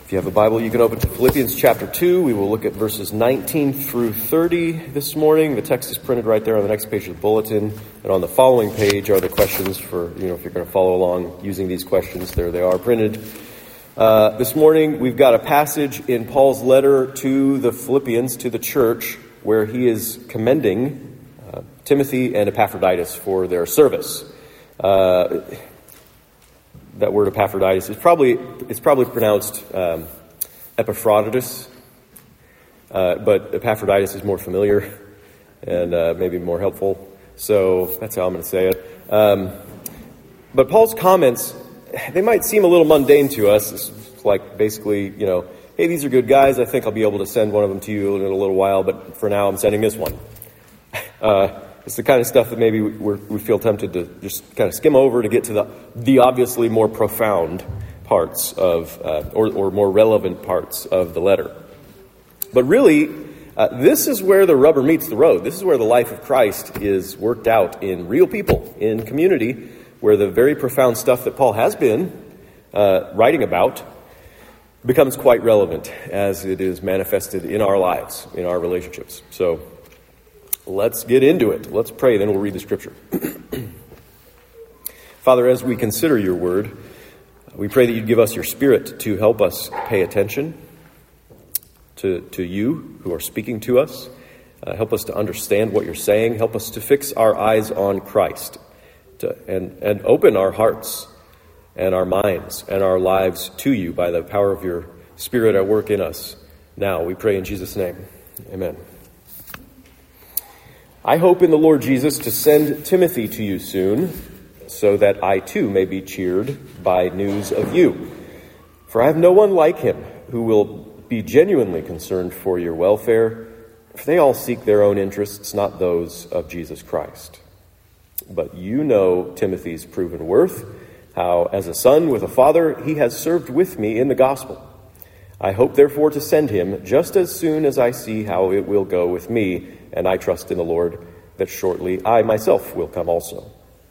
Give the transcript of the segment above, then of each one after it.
If you have a Bible, you can open to Philippians chapter 2. We will look at verses 19 through 30 this morning. The text is printed right there on the next page of the bulletin. And on the following page are the questions for, if you're going to follow along using these questions. There they are printed. This morning, we've got a passage in Paul's letter to the Philippians, to the church, where he is commending Timothy and Epaphroditus for their service. That word Epaphroditus is probably pronounced Epaphroditus, but Epaphroditus is more familiar and maybe more helpful. So that's how I'm going to say it. But Paul's comments, they might seem a little mundane to us. It's like basically, hey, these are good guys. I think I'll be able to send one of them to you in a little while, but for now I'm sending this one. It's the kind of stuff that maybe we feel tempted to just kind of skim over to get to the obviously more profound parts of, or more relevant parts of the letter. But really, this is where the rubber meets the road. This is where the life of Christ is worked out in real people, in community, where the very profound stuff that Paul has been writing about becomes quite relevant as it is manifested in our lives, in our relationships. So let's get into it. Let's pray, then we'll read the scripture. Father, as we consider your word, we pray that you'd give us your spirit to help us pay attention to you who are speaking to us. Help us to understand what you're saying. Help us to fix our eyes on Christ and open our hearts and our minds and our lives to you by the power of your spirit at work in us. Now, we pray in Jesus' name. Amen. I hope in the Lord Jesus to send Timothy to you soon, so that I too may be cheered by news of you. For I have no one like him who will be genuinely concerned for your welfare, for they all seek their own interests, not those of Jesus Christ. But you know Timothy's proven worth, how as a son with a father he has served with me in the gospel. I hope therefore to send him just as soon as I see how it will go with me, and I trust in the Lord that shortly I myself will come also.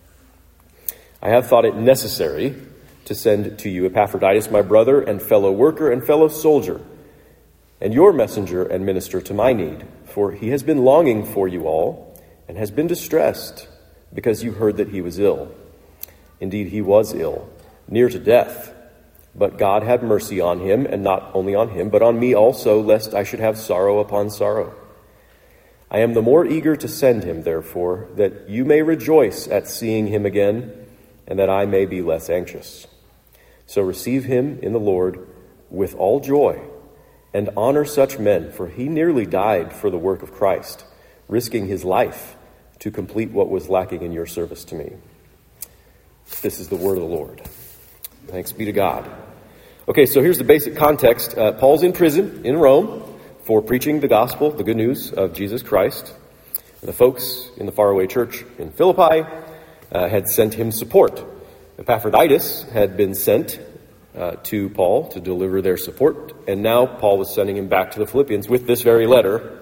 I have thought it necessary to send to you Epaphroditus, my brother and fellow worker and fellow soldier, and your messenger and minister to my need, for he has been longing for you all and has been distressed because you heard that he was ill. Indeed, he was ill, near to death. But God had mercy on him, and not only on him, but on me also, lest I should have sorrow upon sorrow. I am the more eager to send him, therefore, that you may rejoice at seeing him again, and that I may be less anxious. So receive him in the Lord with all joy, and honor such men, for he nearly died for the work of Christ, risking his life to complete what was lacking in your service to me. This is the word of the Lord. Thanks be to God. Okay, so here's the basic context. Paul's in prison in Rome for preaching the gospel, the good news of Jesus Christ. The folks in the faraway church in Philippi had sent him support. Epaphroditus had been sent to Paul to deliver their support, and now Paul was sending him back to the Philippians with this very letter.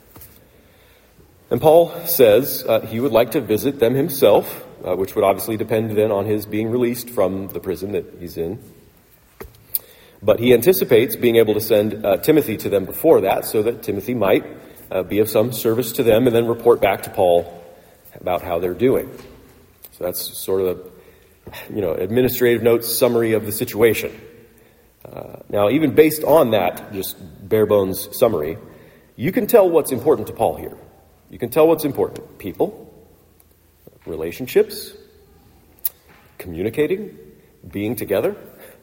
And Paul says he would like to visit them himself, which would obviously depend then on his being released from the prison that he's in. But he anticipates being able to send Timothy to them before that, so that Timothy might be of some service to them and then report back to Paul about how they're doing. So that's sort of the, administrative notes summary of the situation. Now, even based on that, just bare bones summary, you can tell what's important to Paul here. You can tell what's important. People, relationships, communicating, being together.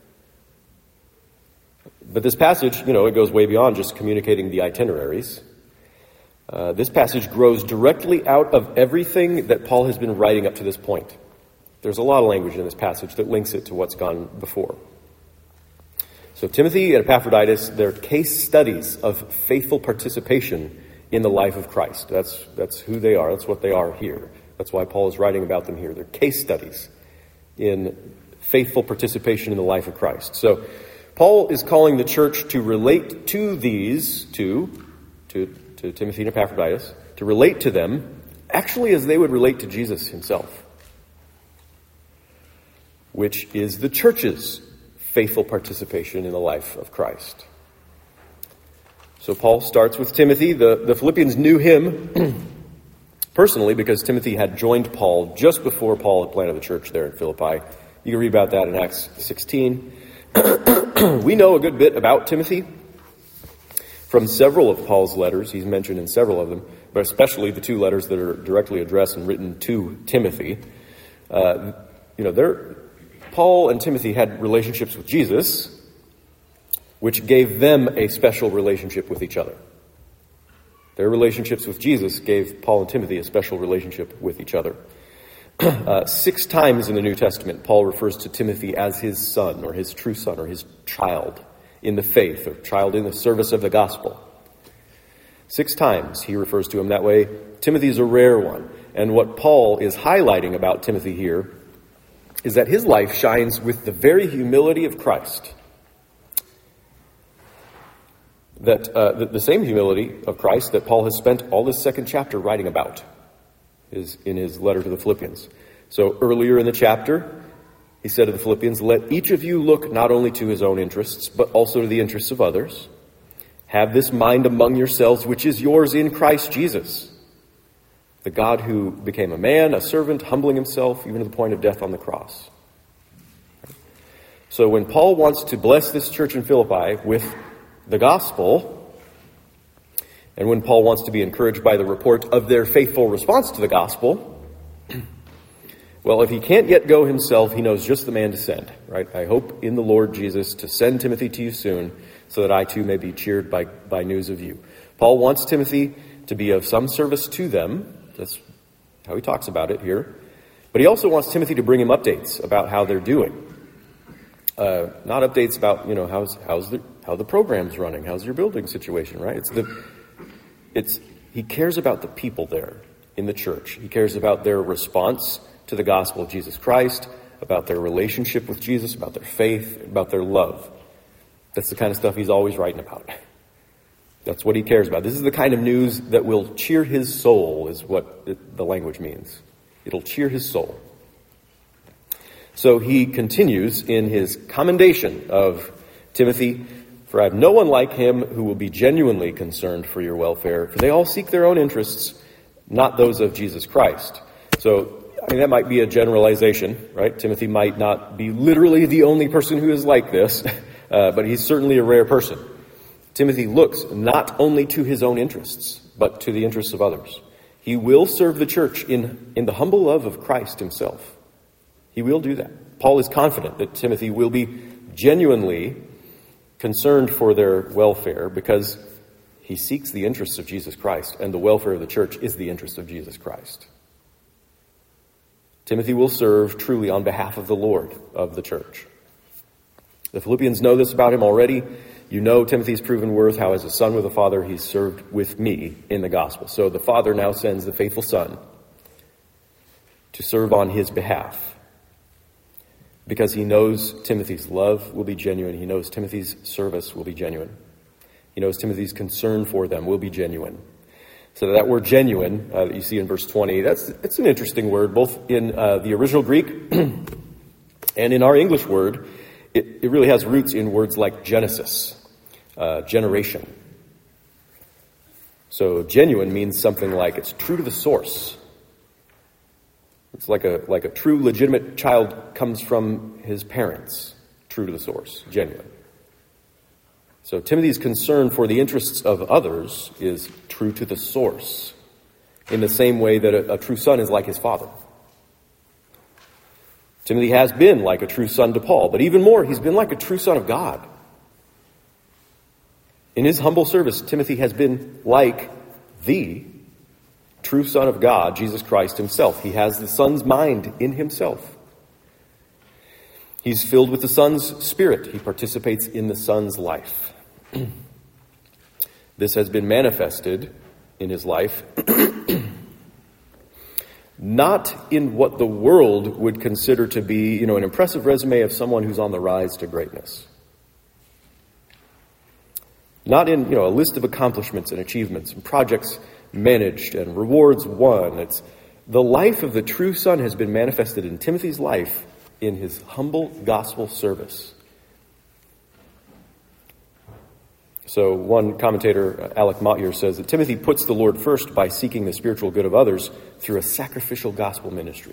But this passage, it goes way beyond just communicating the itineraries. This passage grows directly out of everything that Paul has been writing up to this point. There's a lot of language in this passage that links it to what's gone before. So Timothy and Epaphroditus, they're case studies of faithful participation in the life of Christ. That's who they are. That's what they are here. That's why Paul is writing about them here. They're case studies in faithful participation in the life of Christ. So Paul is calling the church to relate to these to Timothy and Epaphroditus, to relate to them actually as they would relate to Jesus himself, which is the church's faithful participation in the life of Christ. So Paul starts with Timothy. The Philippians knew him personally because Timothy had joined Paul just before Paul had planted the church there in Philippi. You can read about that in Acts 16. We know a good bit about Timothy from several of Paul's letters. He's mentioned in several of them, but especially the two letters that are directly addressed and written to Timothy. Paul and Timothy had relationships with Jesus, which gave them a special relationship with each other. Their relationships with Jesus gave Paul and Timothy a special relationship with each other. 6 times in the New Testament, Paul refers to Timothy as his son, or his true son, or his child in the faith, or child in the service of the gospel. 6 times he refers to him that way. Timothy's a rare one. And what Paul is highlighting about Timothy here is that his life shines with the very humility of Christ. That the same humility of Christ that Paul has spent all this second chapter writing about is in his letter to the Philippians. So earlier in the chapter, he said to the Philippians, "Let each of you look not only to his own interests, but also to the interests of others. Have this mind among yourselves, which is yours in Christ Jesus, the God who became a man, a servant, humbling himself even to the point of death on the cross." So when Paul wants to bless this church in Philippi with the gospel, and when Paul wants to be encouraged by the report of their faithful response to the gospel, well, if he can't yet go himself, he knows just the man to send, right? "I hope in the Lord Jesus to send Timothy to you soon, so that I too may be cheered by news of you." Paul wants Timothy to be of some service to them. That's how he talks about it here. But he also wants Timothy to bring him updates about how they're doing. Not updates about, how the program's running, how's your building situation, right? He cares about the people there in the church. He cares about their response to the gospel of Jesus Christ, about their relationship with Jesus, about their faith, about their love. That's the kind of stuff he's always writing about. That's what he cares about. This is the kind of news that will cheer his soul, is what the language means. It'll cheer his soul. So he continues in his commendation of Timothy, "For I have no one like him who will be genuinely concerned for your welfare, for they all seek their own interests, not those of Jesus Christ." So, that might be a generalization, right? Timothy might not be literally the only person who is like this, but he's certainly a rare person. Timothy looks not only to his own interests, but to the interests of others. He will serve the church in the humble love of Christ himself. He will do that. Paul is confident that Timothy will be genuinely concerned for their welfare because he seeks the interests of Jesus Christ, and the welfare of the church is the interest of Jesus Christ. Timothy will serve truly on behalf of the Lord of the church. The Philippians know this about him already. You know Timothy's proven worth, how as a son with a father he's served with me in the gospel. So the father now sends the faithful son to serve on his behalf, because he knows Timothy's love will be genuine. He knows Timothy's service will be genuine. He knows Timothy's concern for them will be genuine. So that word genuine that you see in verse 20, it's an interesting word, both in the original Greek and in our English word. It really has roots in words like Genesis, generation. So genuine means something like it's true to the source. It's like a true legitimate child comes from his parents, true to the source, genuine. So Timothy's concern for the interests of others is true to the source, in the same way that a true son is like his father. Timothy has been like a true son to Paul, but even more, he's been like a true son of God. In his humble service, Timothy has been like the true Son of God, Jesus Christ himself. He has the Son's mind in himself. He's filled with the Son's Spirit. He participates in the Son's life. This has been manifested in his life, not in what the world would consider to be, an impressive resume of someone who's on the rise to greatness. Not in, a list of accomplishments and achievements and projects managed and rewards won. It's the life of the true Son has been manifested in Timothy's life in his humble gospel service, So one commentator, Alec Motyer, says that Timothy puts the Lord first by seeking the spiritual good of others through a sacrificial gospel ministry.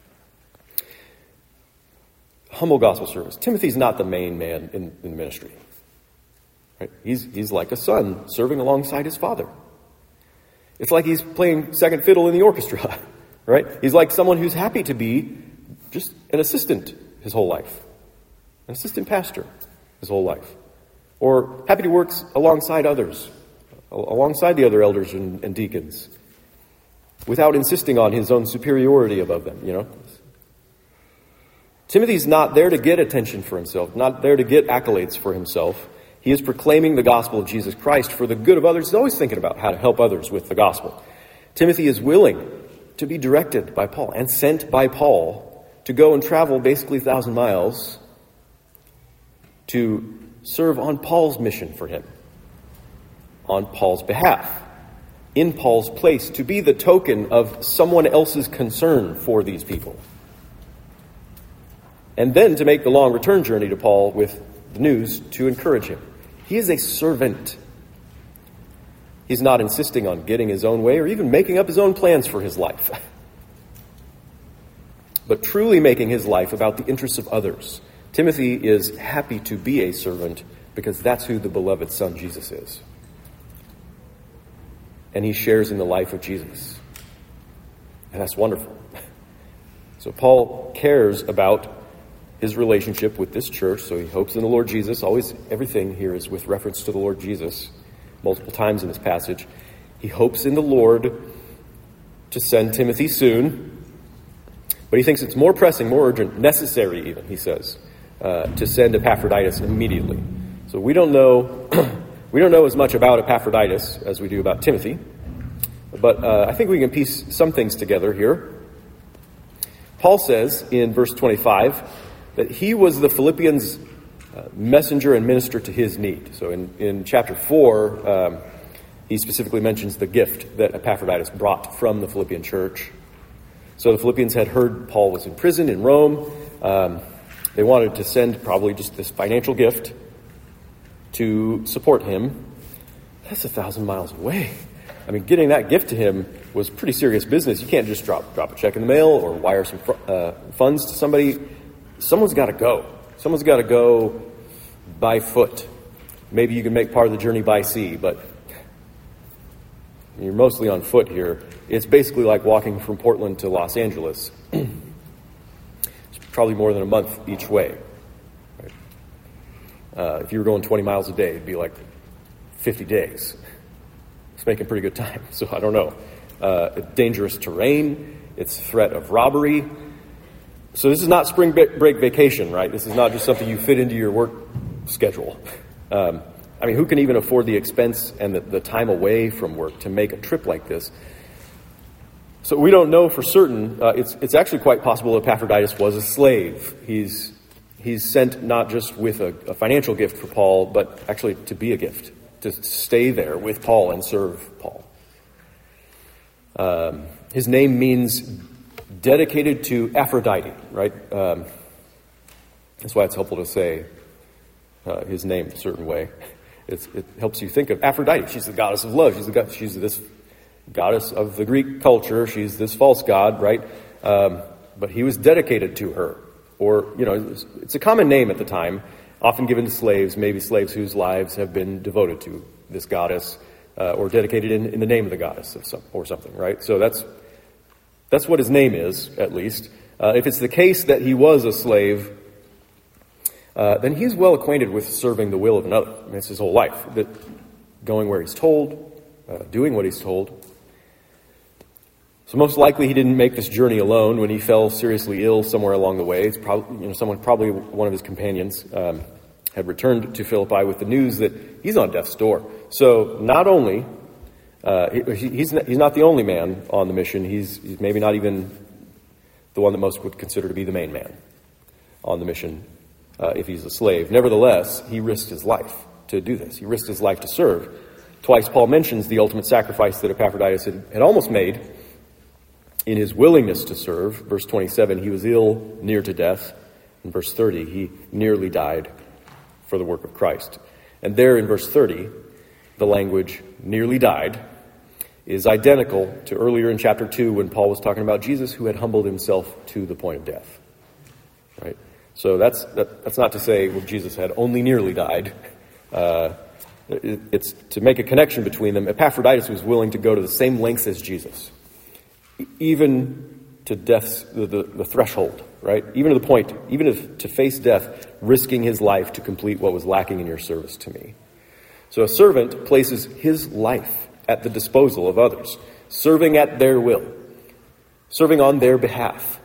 Humble gospel service. Timothy's not the main man in ministry. Right? He's like a son serving alongside his father. It's like he's playing second fiddle in the orchestra, right? He's like someone who's happy to be just an assistant his whole life, an assistant pastor his whole life, or happy to work alongside others, alongside the other elders and deacons, without insisting on his own superiority above them, you know? Timothy's not there to get attention for himself, not there to get accolades for himself. He is proclaiming the gospel of Jesus Christ for the good of others. He's always thinking about how to help others with the gospel. Timothy is willing to be directed by Paul and sent by Paul to go and travel basically 1,000 miles to serve on Paul's mission for him, on Paul's behalf, in Paul's place, to be the token of someone else's concern for these people. And then to make the long return journey to Paul with the news to encourage him. He is a servant. He's not insisting on getting his own way or even making up his own plans for his life, but truly making his life about the interests of others. Timothy is happy to be a servant because that's who the beloved Son Jesus is. And he shares in the life of Jesus. And that's wonderful. So Paul cares about his relationship with this church, so he hopes in the Lord Jesus. Always, everything here is with reference to the Lord Jesus, multiple times in this passage. He hopes in the Lord to send Timothy soon, but he thinks it's more pressing, more urgent, necessary even, he says, to send Epaphroditus immediately. So we don't know as much about Epaphroditus as we do about Timothy, but I think we can piece some things together here. Paul says in verse 25 that he was the Philippians' messenger and minister to his need. So in chapter 4, he specifically mentions the gift that Epaphroditus brought from the Philippian church. So the Philippians had heard Paul was in prison in Rome. They wanted to send probably just this financial gift to support him. That's 1,000 miles away. I mean, getting that gift to him was pretty serious business. You can't just drop a check in the mail or wire some funds to somebody. Someone's got to go. Someone's got to go by foot. Maybe you can make part of the journey by sea, but you're mostly on foot here. It's basically like walking from Portland to Los Angeles. It's probably more than a month each way. Right? If you were going 20 miles a day, it'd be like 50 days. It's making pretty good time, so I don't know. Dangerous terrain. It's a threat of robbery. So this is not spring break vacation, right? This is not just something you fit into your work schedule. I mean, who can even afford the expense and the time away from work to make a trip like this? So we don't know for certain. It's actually quite possible Epaphroditus was a slave. He's sent not just with a financial gift for Paul, but actually to be a gift, to stay there with Paul and serve Paul. His name means dedicated to Aphrodite, right? That's why it's helpful to say his name a certain way. It helps you think of Aphrodite. She's the goddess of love. She's this goddess of the Greek culture. She's this false god, right? But he was dedicated to her. Or, it's a common name at the time, often given to slaves, maybe slaves whose lives have been devoted to this goddess, or dedicated in the name of the goddess or something, right? So that's what his name is, at least. If it's the case that he was a slave, then he's well acquainted with serving the will of another. I mean, it's his whole life, that going where he's told, doing what he's told. So most likely he didn't make this journey alone. When he fell seriously ill somewhere along the way, it's probably one of his companions had returned to Philippi with the news that he's on death's door. So not only he's not the only man on the mission. He's maybe not even the one that most would consider to be the main man on the mission if he's a slave. Nevertheless, he risked his life to do this. He risked his life to serve. Twice Paul mentions the ultimate sacrifice that Epaphroditus had almost made in his willingness to serve. Verse 27, he was ill, near to death. In verse 30, he nearly died for the work of Christ. And there in verse 30, the language nearly died is identical to earlier in chapter 2 when Paul was talking about Jesus who had humbled himself to the point of death. Right? So that's not to say, well, Jesus had only nearly died. It's to make a connection between them. Epaphroditus was willing to go to the same lengths as Jesus, even to death's the threshold, right? Even to the point, even to face death, risking his life to complete what was lacking in your service to me. So a servant places his life at the disposal of others, serving at their will, serving on their behalf.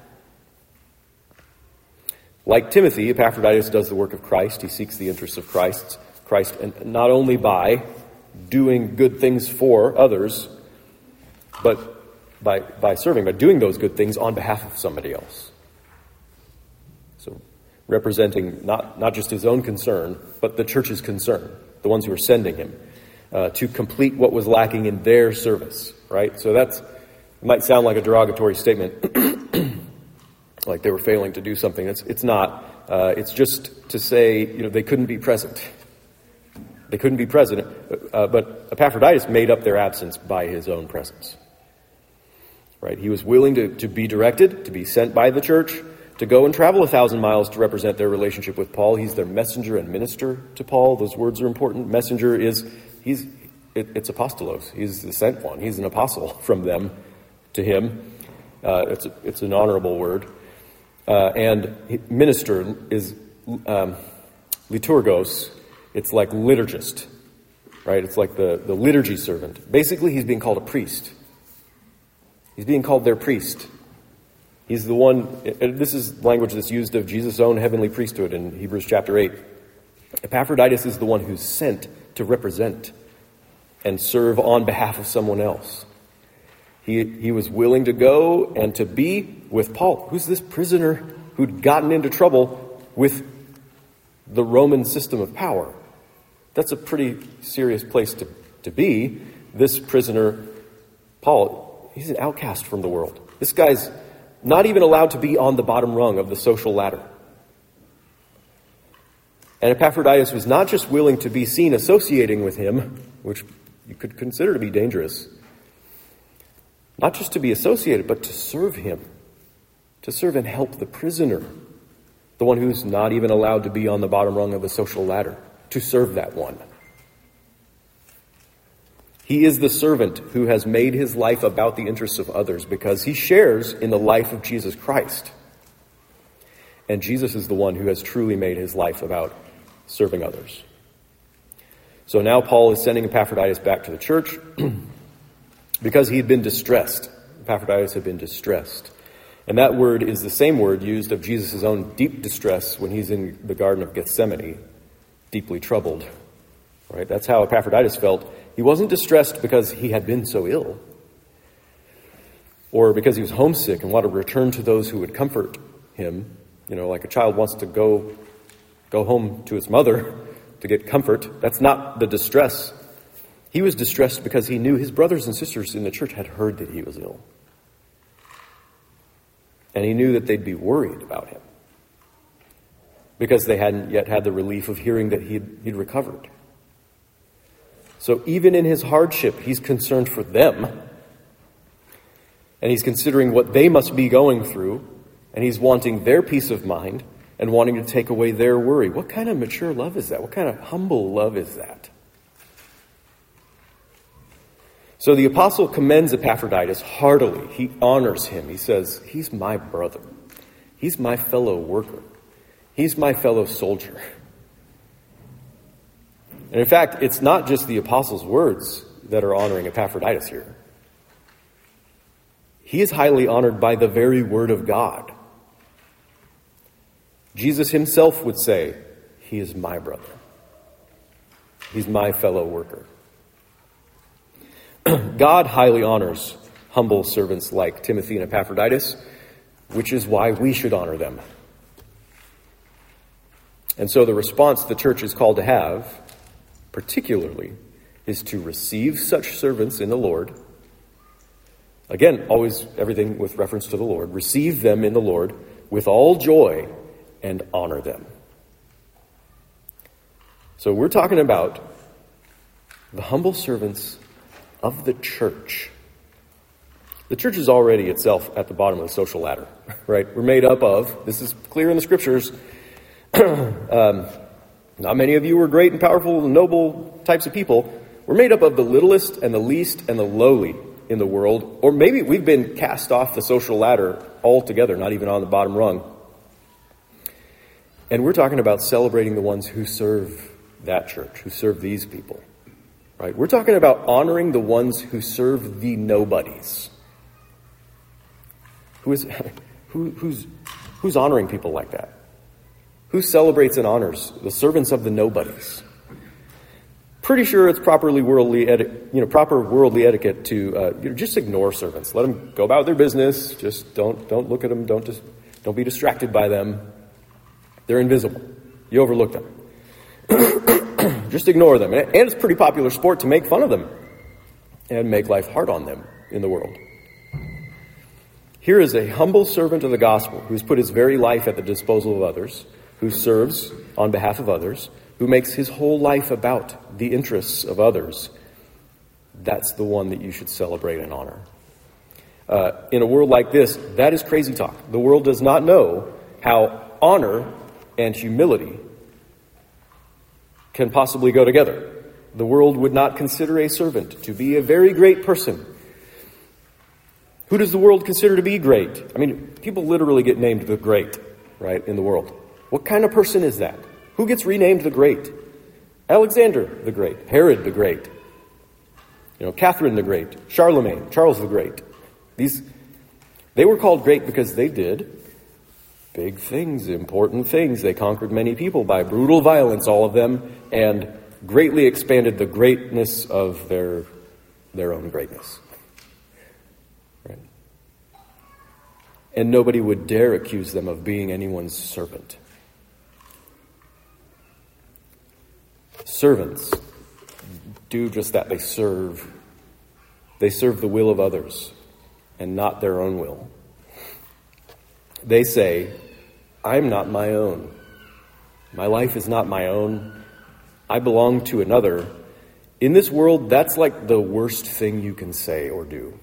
Like Timothy, Epaphroditus does the work of Christ. He seeks the interests of Christ, and not only by doing good things for others, but by serving, by doing those good things on behalf of somebody else. So representing not just his own concern, but the church's concern, the ones who are sending him, to complete what was lacking in their service, right? So it might sound like a derogatory statement, like they were failing to do something. It's not. It's just to say, they couldn't be present. They couldn't be present, but Epaphroditus made up their absence by his own presence. Right? He was willing to be directed, to be sent by the church, to go and travel 1,000 miles to represent their relationship with Paul. He's their messenger and minister to Paul. Those words are important. Messenger it's apostolos. He's the sent one. He's an apostle from them to him. It's an honorable word. And minister is liturgos. It's like liturgist, right? It's like the liturgy servant. Basically, he's being called a priest. He's being called their priest. He's the one, this is language that's used of Jesus' own heavenly priesthood in Hebrews chapter 8. Epaphroditus is the one who's sent to represent and serve on behalf of someone else. He was willing to go and to be with Paul, who's this prisoner who'd gotten into trouble with the Roman system of power. That's a pretty serious place to be. This prisoner, Paul, he's an outcast from the world. This guy's not even allowed to be on the bottom rung of the social ladder. And Epaphroditus was not just willing to be seen associating with him, which you could consider to be dangerous, not just to be associated, but to serve him, to serve and help the prisoner, the one who's not even allowed to be on the bottom rung of the social ladder, to serve that one. He is the servant who has made his life about the interests of others because he shares in the life of Jesus Christ. And Jesus is the one who has truly made his life about serving others. So now Paul is sending Epaphroditus back to the church because he had been distressed. Epaphroditus had been distressed. And that word is the same word used of Jesus' own deep distress when he's in the Garden of Gethsemane, deeply troubled. Right? That's how Epaphroditus felt. He wasn't distressed because he had been so ill or because he was homesick and wanted to return to those who would comfort him. Like a child wants to go home to its mother to get comfort. That's not the distress. He was distressed because he knew his brothers and sisters in the church had heard that he was ill. And he knew that they'd be worried about him because they hadn't yet had the relief of hearing that he'd recovered. So even in his hardship, he's concerned for them. And he's considering what they must be going through. And he's wanting their peace of mind and wanting to take away their worry. What kind of mature love is that? What kind of humble love is that? So the apostle commends Epaphroditus heartily. He honors him. He says, he's my brother. He's my fellow worker. He's my fellow soldier. And in fact, it's not just the apostle's words that are honoring Epaphroditus here. He is highly honored by the very word of God. Jesus himself would say, he is my brother. He's my fellow worker. God highly honors humble servants like Timothy and Epaphroditus, which is why we should honor them. And so the response the church is called to have, particularly, is to receive such servants in the Lord. Again, always everything with reference to the Lord. Receive them in the Lord with all joy and honor them. So we're talking about the humble servants of the church. The church is already itself at the bottom of the social ladder, right? We're made up of, this is clear in the scriptures, not many of you are great and powerful and noble types of people. We're made up of the littlest and the least and the lowly in the world. Or maybe we've been cast off the social ladder altogether, not even on the bottom rung. And we're talking about celebrating the ones who serve that church, who serve these people, right? We're talking about honoring the ones who serve the nobodies. Who's honoring people like that? Who celebrates and honors the servants of the nobodies? Pretty sure it's proper worldly etiquette to just ignore servants. Let them go about their business. Just don't look at them. Don't be distracted by them. They're invisible. You overlook them. Just ignore them. And it's a pretty popular sport to make fun of them and make life hard on them in the world. Here is a humble servant of the gospel who's put his very life at the disposal of others, who serves on behalf of others, who makes his whole life about the interests of others. That's the one that you should celebrate and honor. In a world like this, that is crazy talk. The world does not know how honor and humility can possibly go together. The world would not consider a servant to be a very great person. Who does the world consider to be great? I mean, people literally get named the great, right, in the world. What kind of person is that? Who gets renamed the great? Alexander the Great, Herod the Great, Catherine the Great, Charlemagne, Charles the Great. They were called great because they did big things, important things. They conquered many people by brutal violence, all of them, and greatly expanded the greatness of their own greatness. Right? And nobody would dare accuse them of being anyone's servant. Servants do just that. They serve. They serve the will of others and not their own will. They say, I'm not my own. My life is not my own. I belong to another. In this world, that's like the worst thing you can say or do.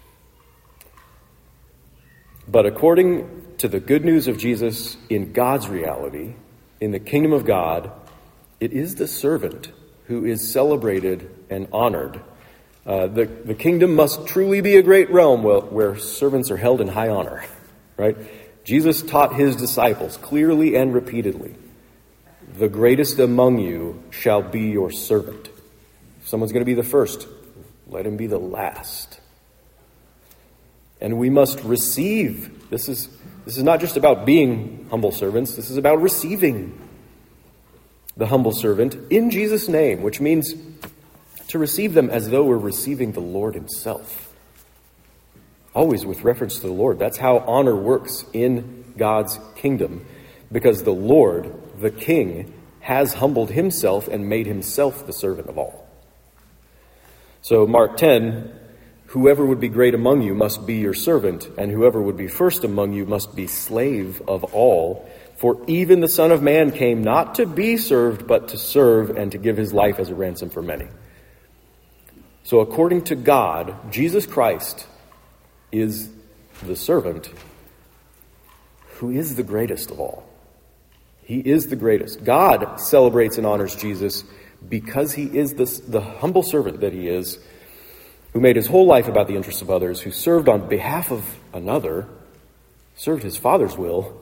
But according to the good news of Jesus, in God's reality, in the kingdom of God, it is the servant who is celebrated and honored. The kingdom must truly be a great realm where servants are held in high honor, right? Jesus taught his disciples clearly and repeatedly, the greatest among you shall be your servant. If someone's going to be the first, let him be the last. And we must receive. This is not just about being humble servants. This is about receiving the humble servant in Jesus' name, which means to receive them as though we're receiving the Lord himself. Always with reference to the Lord. That's how honor works in God's kingdom, because the Lord, the King, has humbled himself and made himself the servant of all. So Mark 10, whoever would be great among you must be your servant, and whoever would be first among you must be slave of all. For even the Son of Man came not to be served, but to serve and to give his life as a ransom for many. So according to God, Jesus Christ is the servant who is the greatest of all. He is the greatest. God celebrates and honors Jesus because he is the humble servant that he is, who made his whole life about the interests of others, who served on behalf of another, served his Father's will,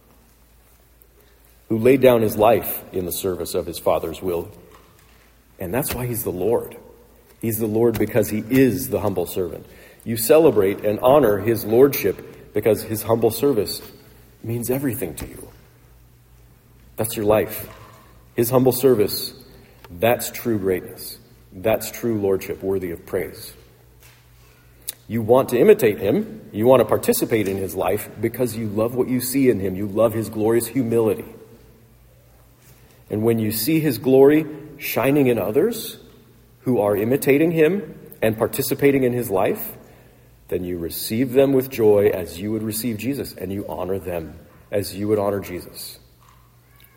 who laid down his life in the service of his Father's will. And that's why he's the Lord. He's the Lord because he is the humble servant. You celebrate and honor his lordship because his humble service means everything to you. That's your life. His humble service, that's true greatness. That's true lordship worthy of praise. You want to imitate him. You want to participate in his life because you love what you see in him. You love his glorious humility. And when you see his glory shining in others who are imitating him and participating in his life, then you receive them with joy as you would receive Jesus, and you honor them as you would honor Jesus.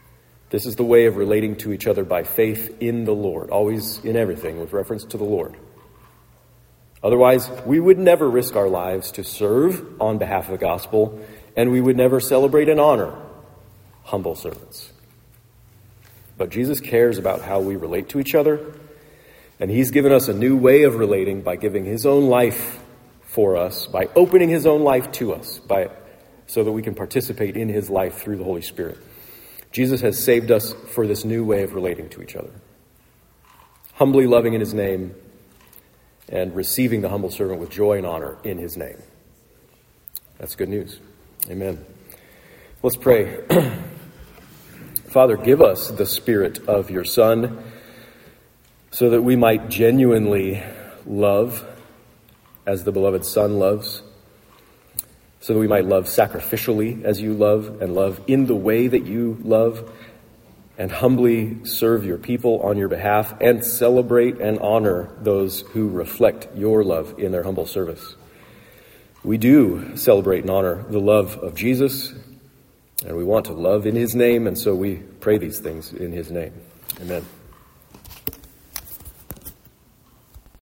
This is the way of relating to each other by faith in the Lord, always in everything with reference to the Lord. Otherwise, we would never risk our lives to serve on behalf of the gospel, and we would never celebrate and honor humble servants. But Jesus cares about how we relate to each other, and he's given us a new way of relating by giving his own life for us, by opening his own life to us, so that we can participate in his life through the Holy Spirit. Jesus has saved us for this new way of relating to each other. Humbly loving in his name and receiving the humble servant with joy and honor in his name. That's good news. Amen. Let's pray. Father, give us the Spirit of your Son so that we might genuinely love as the beloved Son loves, so that we might love sacrificially as you love, and love in the way that you love, and humbly serve your people on your behalf, and celebrate and honor those who reflect your love in their humble service. We do celebrate and honor the love of Jesus, and we want to love in his name, and so we pray these things in his name. Amen.